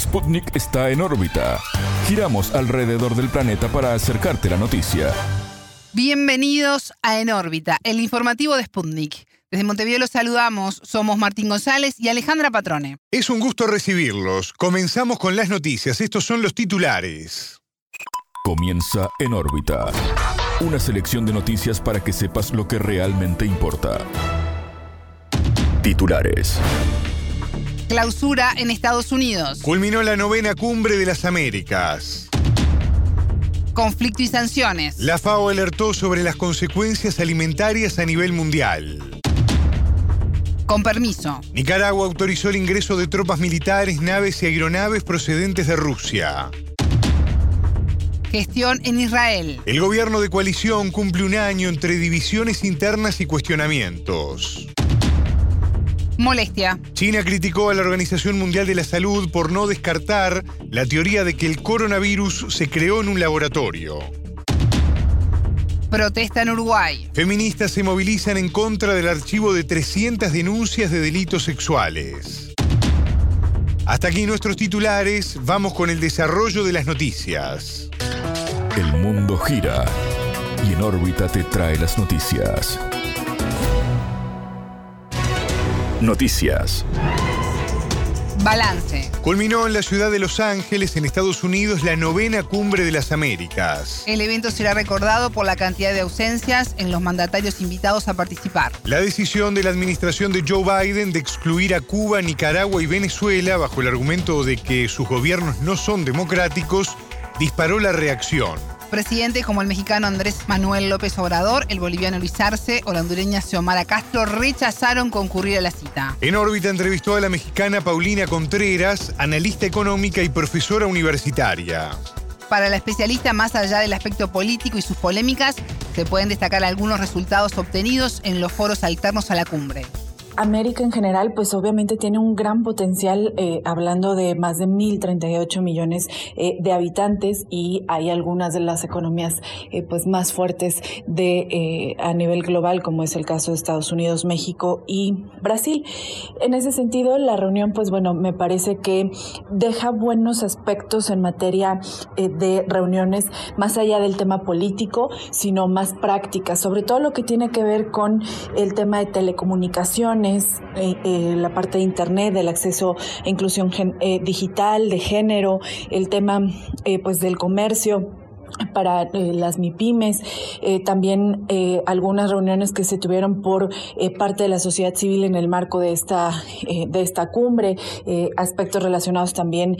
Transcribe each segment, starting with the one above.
Sputnik está en órbita. Giramos alrededor del planeta para acercarte la noticia. Bienvenidos a En órbita, el informativo de Sputnik. Desde Montevideo los saludamos, somos Martín González y Alejandra Patrone. Es un gusto recibirlos. Comenzamos con las noticias. Estos son los titulares. Comienza En órbita. Una selección de noticias para que sepas lo que realmente importa. Titulares. Clausura en Estados Unidos. Culminó la 9ª Cumbre de las Américas. Conflicto y sanciones. La FAO alertó sobre las consecuencias alimentarias a nivel mundial. Con permiso. Nicaragua autorizó el ingreso de tropas militares, naves y aeronaves procedentes de Rusia. Gestión en Israel. El gobierno de coalición cumple un año entre divisiones internas y cuestionamientos. Molestia. China criticó a la Organización Mundial de la Salud por no descartar la teoría de que el coronavirus se creó en un laboratorio. Protesta en Uruguay. Feministas se movilizan en contra del archivo de 300 denuncias de delitos sexuales. Hasta aquí nuestros titulares, vamos con el desarrollo de las noticias. El mundo gira y En órbita te trae las noticias. Noticias. Balance. Culminó en la ciudad de Los Ángeles, en Estados Unidos, la 9ª Cumbre de las Américas. El evento será recordado por la cantidad de ausencias en los mandatarios invitados a participar. La decisión de la administración de Joe Biden de excluir a Cuba, Nicaragua y Venezuela bajo el argumento de que sus gobiernos no son democráticos disparó la reacción. Presidentes como el mexicano Andrés Manuel López Obrador, el boliviano Luis Arce o la hondureña Xiomara Castro rechazaron concurrir a la cita. En órbita entrevistó a la mexicana Paulina Contreras, analista económica y profesora universitaria. Para la especialista, más allá del aspecto político y sus polémicas, se pueden destacar algunos resultados obtenidos en los foros alternos a la cumbre. América en general, pues obviamente tiene un gran potencial, hablando de más de 1.038 millones de habitantes, y hay algunas de las economías pues más fuertes a nivel global, como es el caso de Estados Unidos, México y Brasil. En ese sentido, la reunión, pues bueno, me parece que deja buenos aspectos en materia de reuniones, más allá del tema político, sino más prácticas, sobre todo lo que tiene que ver con el tema de telecomunicaciones, la parte de internet, del acceso e inclusión digital, de género, el tema pues del comercio para las MIPYMES, también algunas reuniones que se tuvieron por parte de la sociedad civil en el marco de esta cumbre, aspectos relacionados también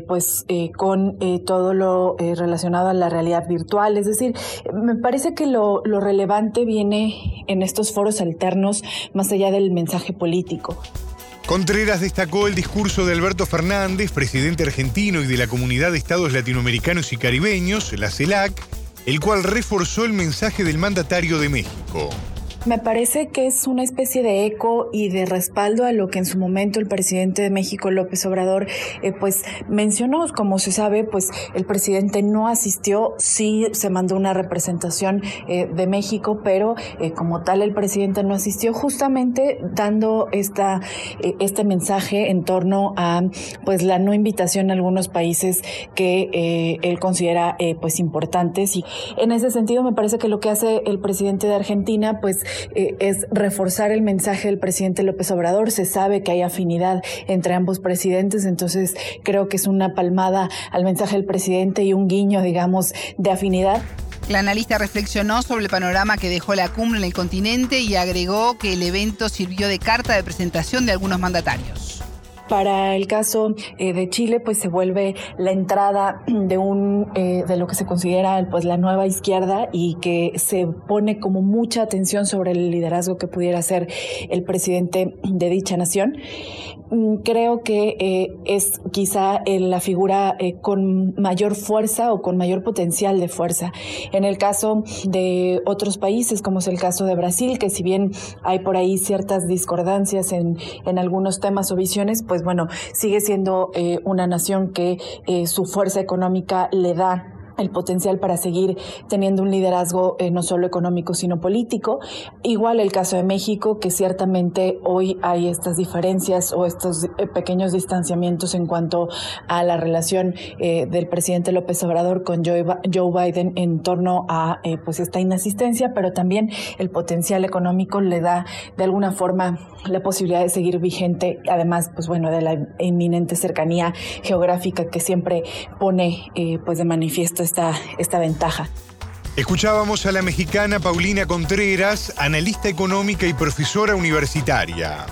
con todo lo relacionado a la realidad virtual. Es decir, me parece que lo relevante viene en estos foros alternos, más allá del mensaje político. Contreras destacó el discurso de Alberto Fernández, presidente argentino y de la Comunidad de Estados Latinoamericanos y Caribeños, la CELAC, el cual reforzó el mensaje del mandatario de México. Me parece que es una especie de eco y de respaldo a lo que en su momento el presidente de México, López Obrador, pues mencionó. Como se sabe, pues el presidente no asistió, sí se mandó una representación de México, pero como tal el presidente no asistió, justamente dando este mensaje en torno a pues la no invitación a algunos países que él considera pues importantes. Y en ese sentido me parece que lo que hace el presidente de Argentina pues es reforzar el mensaje del presidente López Obrador. Se sabe que hay afinidad entre ambos presidentes, entonces creo que es una palmada al mensaje del presidente y un guiño, digamos, de afinidad. La analista reflexionó sobre el panorama que dejó la cumbre en el continente y agregó que el evento sirvió de carta de presentación de algunos mandatarios. Para el caso de Chile, pues se vuelve la entrada de lo que se considera pues la nueva izquierda, y que se pone como mucha atención sobre el liderazgo que pudiera ser el presidente de dicha nación. Creo que es quizá la figura con mayor fuerza o con mayor potencial de fuerza. En el caso de otros países, como es el caso de Brasil, que si bien hay por ahí ciertas discordancias en algunos temas o visiones, pues bueno, sigue siendo una nación que su fuerza económica le da el potencial para seguir teniendo un liderazgo no solo económico, sino político. Igual el caso de México, que ciertamente hoy hay estas diferencias o estos pequeños distanciamientos en cuanto a la relación del presidente López Obrador con Joe Biden en torno a pues esta inasistencia, pero también el potencial económico le da de alguna forma la posibilidad de seguir vigente, además pues bueno, de la inminente cercanía geográfica que siempre pone pues de manifiesto esta ventaja. Escuchábamos a la mexicana Paulina Contreras, analista económica y profesora universitaria.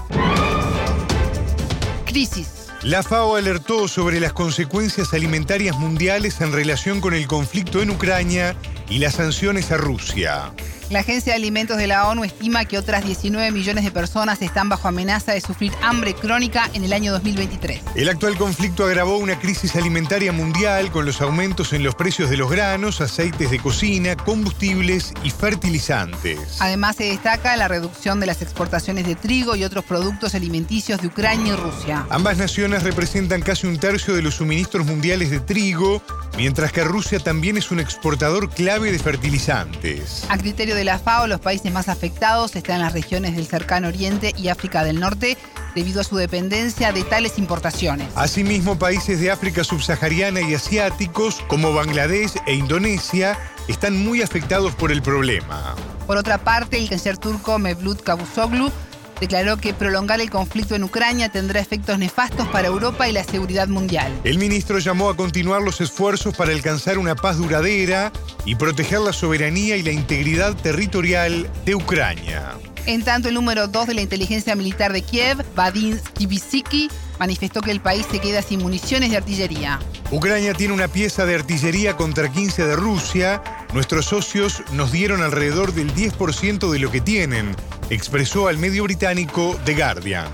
Crisis. La FAO alertó sobre las consecuencias alimentarias mundiales en relación con el conflicto en Ucrania y las sanciones a Rusia. La Agencia de Alimentos de la ONU estima que otras 19 millones de personas están bajo amenaza de sufrir hambre crónica en el año 2023. El actual conflicto agravó una crisis alimentaria mundial con los aumentos en los precios de los granos, aceites de cocina, combustibles y fertilizantes. Además, se destaca la reducción de las exportaciones de trigo y otros productos alimenticios de Ucrania y Rusia. Ambas naciones representan casi un tercio de los suministros mundiales de trigo, mientras que Rusia también es un exportador clave de fertilizantes. A criterio de la FAO, los países más afectados están en las regiones del Cercano Oriente y África del Norte, debido a su dependencia de tales importaciones. Asimismo, países de África subsahariana y asiáticos, como Bangladesh e Indonesia, están muy afectados por el problema. Por otra parte, el canciller turco Mevlut Cavusoglu declaró que prolongar el conflicto en Ucrania tendrá efectos nefastos para Europa y la seguridad mundial. El ministro llamó a continuar los esfuerzos para alcanzar una paz duradera y proteger la soberanía y la integridad territorial de Ucrania. En tanto, el número 2 de la inteligencia militar de Kiev, Vadim Skibitsky, manifestó que el país se queda sin municiones de artillería. Ucrania tiene una pieza de artillería contra 15 de Rusia. Nuestros socios nos dieron alrededor del 10% de lo que tienen, expresó al medio británico The Guardian.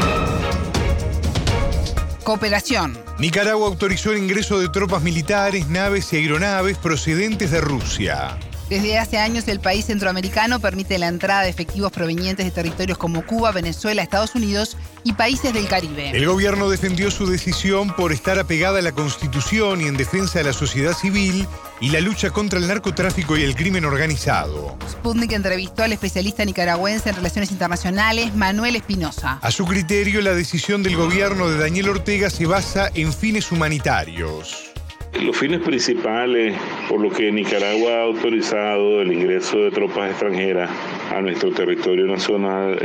Cooperación. Nicaragua autorizó el ingreso de tropas militares, naves y aeronaves procedentes de Rusia. Desde hace años, el país centroamericano permite la entrada de efectivos provenientes de territorios como Cuba, Venezuela, Estados Unidos y países del Caribe. El gobierno defendió su decisión por estar apegada a la Constitución y en defensa de la sociedad civil y la lucha contra el narcotráfico y el crimen organizado. Sputnik entrevistó al especialista nicaragüense en relaciones internacionales, Manuel Espinosa. A su criterio, la decisión del gobierno de Daniel Ortega se basa en fines humanitarios. Los fines principales por los que Nicaragua ha autorizado el ingreso de tropas extranjeras a nuestro territorio nacional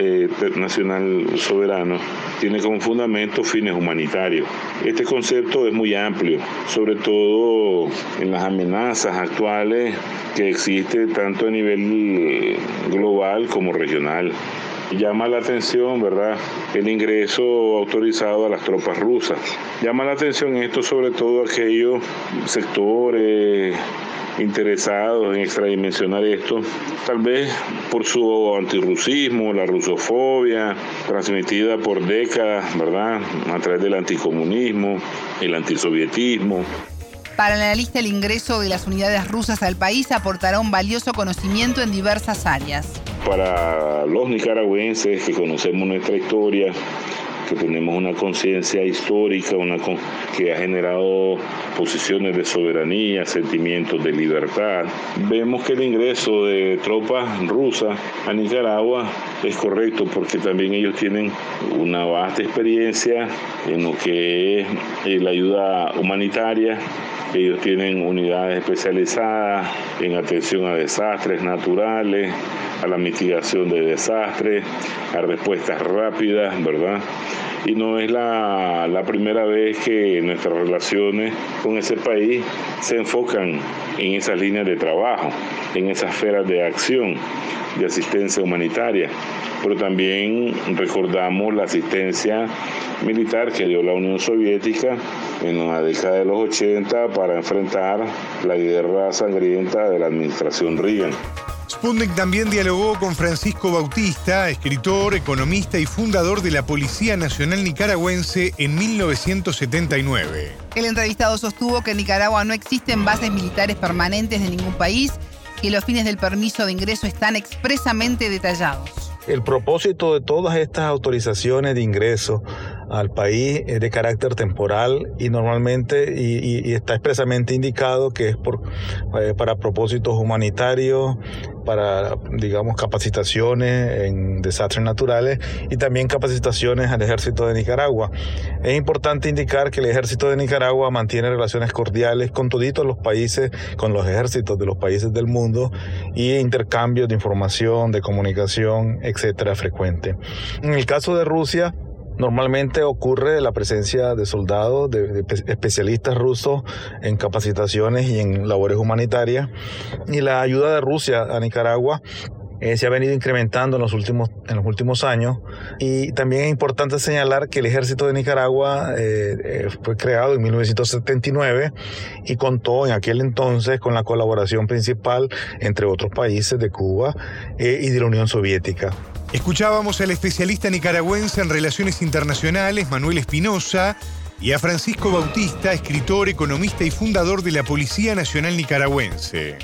soberano tiene como fundamento fines humanitarios. Este concepto es muy amplio, sobre todo en las amenazas actuales que existen tanto a nivel global como regional. Llama la atención, ¿verdad?, el ingreso autorizado a las tropas rusas. Llama la atención esto sobre todo aquellos sectores interesados en extradimensionar esto, tal vez por su antirrusismo, la rusofobia, transmitida por décadas, ¿verdad?, a través del anticomunismo, el antisovietismo. Para el analista, el ingreso de las unidades rusas al país aportará un valioso conocimiento en diversas áreas. Para los nicaragüenses que conocemos nuestra historia, que tenemos una conciencia histórica, que ha generado posiciones de soberanía, sentimientos de libertad, vemos que el ingreso de tropas rusas a Nicaragua es correcto porque también ellos tienen una vasta experiencia en lo que es la ayuda humanitaria. Ellos tienen unidades especializadas en atención a desastres naturales, a la mitigación de desastres, a respuestas rápidas, ¿verdad? Y no es la primera vez que nuestras relaciones con ese país se enfocan en esas líneas de trabajo, en esas esferas de acción, de asistencia humanitaria. Pero también recordamos la asistencia militar que dio la Unión Soviética en la década de los 80 para enfrentar la guerra sangrienta de la administración Reagan. Sputnik también dialogó con Francisco Bautista, escritor, economista y fundador de la Policía Nacional Nicaragüense en 1979. El entrevistado sostuvo que en Nicaragua no existen bases militares permanentes de ningún país, que los fines del permiso de ingreso están expresamente detallados. El propósito de todas estas autorizaciones de ingreso al país es de carácter temporal y normalmente y está expresamente indicado que es para propósitos humanitarios, para, digamos, capacitaciones en desastres naturales y también capacitaciones al ejército de Nicaragua. Es importante indicar que el ejército de Nicaragua mantiene relaciones cordiales con toditos los países, con los ejércitos de los países del mundo y intercambios de información, de comunicación, etcétera, frecuente. En el caso de Rusia, normalmente ocurre la presencia de soldados, de especialistas rusos en capacitaciones y en labores humanitarias, y la ayuda de Rusia a Nicaragua se ha venido incrementando en los últimos años. Y también es importante señalar que el ejército de Nicaragua fue creado en 1979 y contó en aquel entonces con la colaboración principal entre otros países de Cuba y de la Unión Soviética. Escuchábamos al especialista nicaragüense en relaciones internacionales, Manuel Espinosa, y a Francisco Bautista, escritor, economista y fundador de la Policía Nacional Nicaragüense.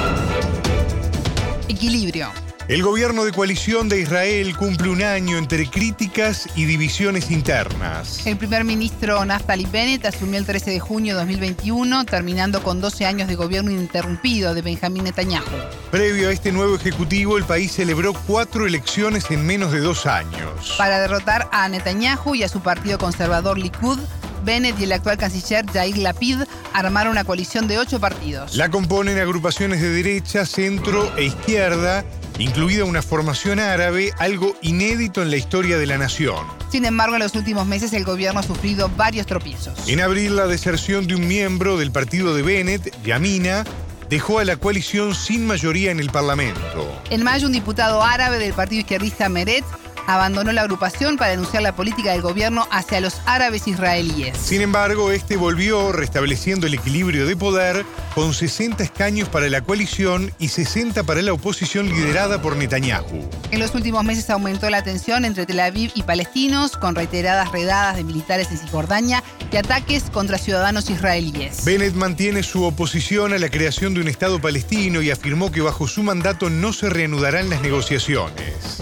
Equilibrio. El gobierno de coalición de Israel cumple un año entre críticas y divisiones internas. El primer ministro Naftali Bennett asumió el 13 de junio de 2021, terminando con 12 años de gobierno ininterrumpido de Benjamín Netanyahu. Previo a este nuevo ejecutivo, el país celebró 4 elecciones en menos de 2 años. Para derrotar a Netanyahu y a su partido conservador Likud, Bennett y el actual canciller Yair Lapid armaron una coalición de 8 partidos. La componen agrupaciones de derecha, centro e izquierda, incluida una formación árabe, algo inédito en la historia de la nación. Sin embargo, en los últimos meses el gobierno ha sufrido varios tropiezos. En abril, la deserción de un miembro del partido de Bennett, Yamina, dejó a la coalición sin mayoría en el Parlamento. En mayo, un diputado árabe del partido izquierdista Meretz abandonó la agrupación para denunciar la política del gobierno hacia los árabes israelíes. Sin embargo, este volvió, restableciendo el equilibrio de poder, con 60 escaños para la coalición y 60 para la oposición liderada por Netanyahu. En los últimos meses aumentó la tensión entre Tel Aviv y palestinos, con reiteradas redadas de militares en Cisjordania y ataques contra ciudadanos israelíes. Bennett mantiene su oposición a la creación de un Estado palestino y afirmó que bajo su mandato no se reanudarán las negociaciones.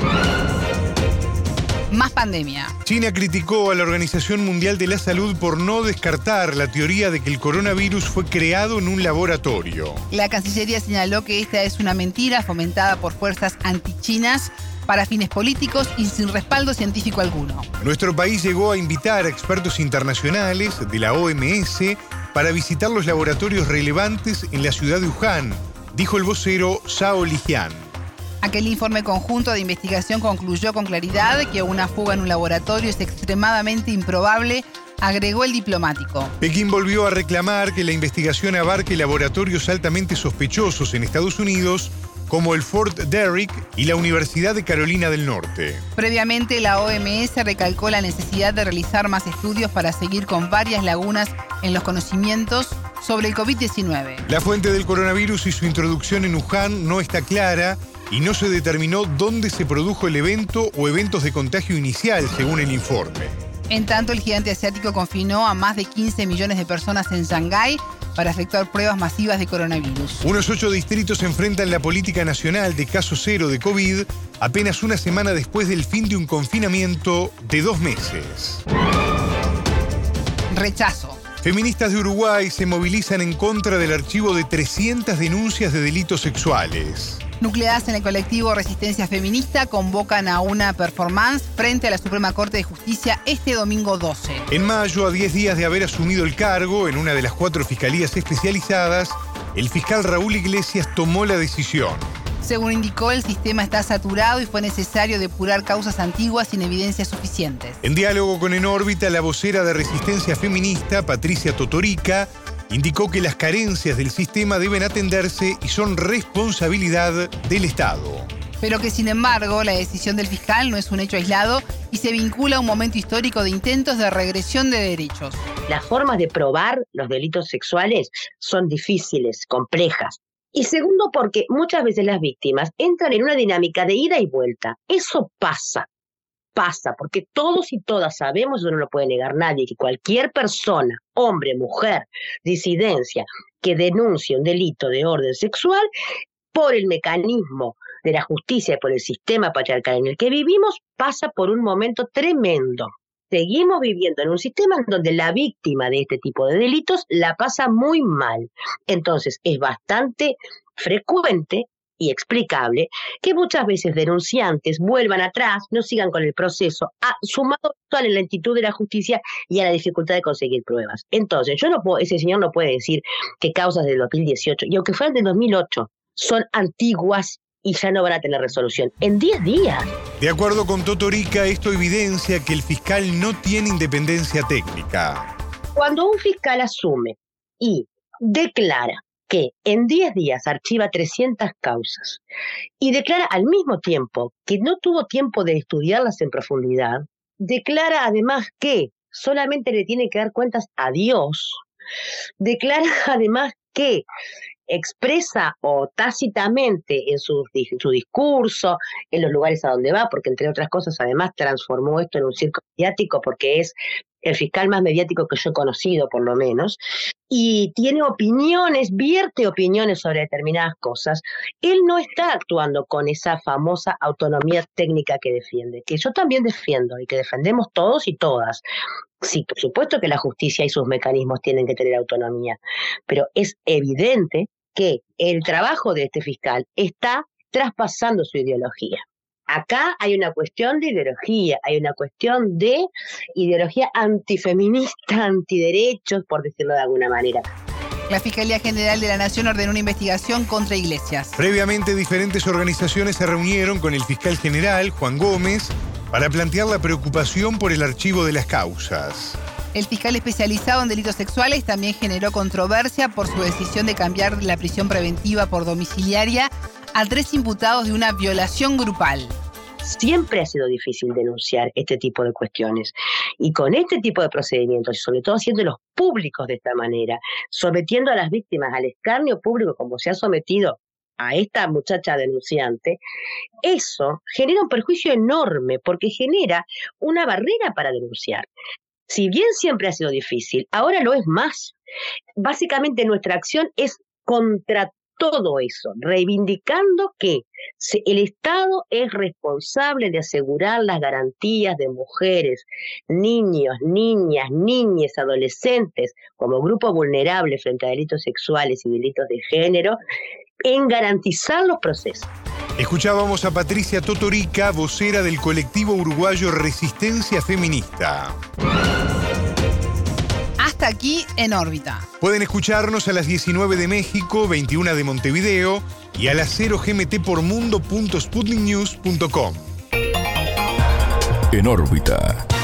Más pandemia. China criticó a la Organización Mundial de la Salud por no descartar la teoría de que el coronavirus fue creado en un laboratorio. La Cancillería señaló que esta es una mentira fomentada por fuerzas antichinas para fines políticos y sin respaldo científico alguno. Nuestro país llegó a invitar a expertos internacionales de la OMS para visitar los laboratorios relevantes en la ciudad de Wuhan, dijo el vocero Zhao Lijian. Aquel informe conjunto de investigación concluyó con claridad que una fuga en un laboratorio es extremadamente improbable, agregó el diplomático. Pekín volvió a reclamar que la investigación abarque laboratorios altamente sospechosos en Estados Unidos, como el Fort Detrick y la Universidad de Carolina del Norte. Previamente, la OMS recalcó la necesidad de realizar más estudios para seguir con varias lagunas en los conocimientos sobre el COVID-19. La fuente del coronavirus y su introducción en Wuhan no está clara y no se determinó dónde se produjo el evento o eventos de contagio inicial, según el informe. En tanto, el gigante asiático confinó a más de 15 millones de personas en Shanghái para efectuar pruebas masivas de coronavirus. Unos 8 distritos enfrentan la política nacional de caso cero de COVID apenas una semana después del fin de un confinamiento de 2 meses. Rechazo. Feministas de Uruguay se movilizan en contra del archivo de 300 denuncias de delitos sexuales. Nucleadas en el colectivo Resistencia Feminista convocan a una performance frente a la Suprema Corte de Justicia este domingo 12. En mayo, a 10 días de haber asumido el cargo en una de las 4 fiscalías especializadas, el fiscal Raúl Iglesias tomó la decisión. Según indicó, el sistema está saturado y fue necesario depurar causas antiguas sin evidencias suficientes. En diálogo con En órbita, la vocera de Resistencia Feminista, Patricia Totorica, indicó que las carencias del sistema deben atenderse y son responsabilidad del Estado. Pero que, sin embargo, la decisión del fiscal no es un hecho aislado y se vincula a un momento histórico de intentos de regresión de derechos. Las formas de probar los delitos sexuales son difíciles, complejas. Y segundo, porque muchas veces las víctimas entran en una dinámica de ida y vuelta. Eso pasa, porque todos y todas sabemos, eso no lo puede negar nadie, que cualquier persona, hombre, mujer, disidencia, que denuncie un delito de orden sexual, por el mecanismo de la justicia y por el sistema patriarcal en el que vivimos, pasa por un momento tremendo. seguimos viviendo en un sistema en donde la víctima de este tipo de delitos la pasa muy mal. Entonces, es bastante frecuente y explicable que muchas veces denunciantes vuelvan atrás, no sigan con el proceso, sumado a la lentitud de la justicia y a la dificultad de conseguir pruebas. Entonces, ese señor no puede decir que causas del 2018, y aunque fueran del 2008, son antiguas y ya no van a tener resolución en 10 días. De acuerdo con Totorica, esto evidencia que el fiscal no tiene independencia técnica. Cuando un fiscal asume y declara que en 10 días archiva 300 causas y declara al mismo tiempo que no tuvo tiempo de estudiarlas en profundidad, declara además que solamente le tiene que dar cuentas a Dios, declara además que expresa o tácitamente en su discurso, en los lugares a donde va, porque entre otras cosas además transformó esto en un circo mediático porque es el fiscal más mediático que yo he conocido, por lo menos, y tiene opiniones, vierte opiniones sobre determinadas cosas. Él no está actuando con esa famosa autonomía técnica que defiende, que yo también defiendo y que defendemos todos y todas. Sí, por supuesto que la justicia y sus mecanismos tienen que tener autonomía, pero es evidente que el trabajo de este fiscal está traspasando su ideología. Acá hay una cuestión de ideología, hay una cuestión de ideología antifeminista, antiderechos, por decirlo de alguna manera. La Fiscalía General de la Nación ordenó una investigación contra Iglesias. Previamente, diferentes organizaciones se reunieron con el fiscal general, Juan Gómez, para plantear la preocupación por el archivo de las causas. El fiscal especializado en delitos sexuales también generó controversia por su decisión de cambiar la prisión preventiva por domiciliaria a 3 imputados de una violación grupal. Siempre ha sido difícil denunciar este tipo de cuestiones. Y con este tipo de procedimientos, y sobre todo haciéndolos públicos de esta manera, sometiendo a las víctimas al escarnio público como se ha sometido a esta muchacha denunciante, eso genera un perjuicio enorme porque genera una barrera para denunciar. Si bien siempre ha sido difícil, ahora lo es más. Básicamente nuestra acción es contra todo eso, reivindicando que el Estado es responsable de asegurar las garantías de mujeres, niños, niñas, niñes, adolescentes, como grupo vulnerable frente a delitos sexuales y delitos de género, en garantizar los procesos. Escuchábamos a Patricia Totorica, vocera del colectivo uruguayo Resistencia Feminista. Hasta aquí En órbita. Pueden escucharnos a las 19 de México, 21 de Montevideo y a las 0 GMT por mundo.sputniknews.com. En órbita.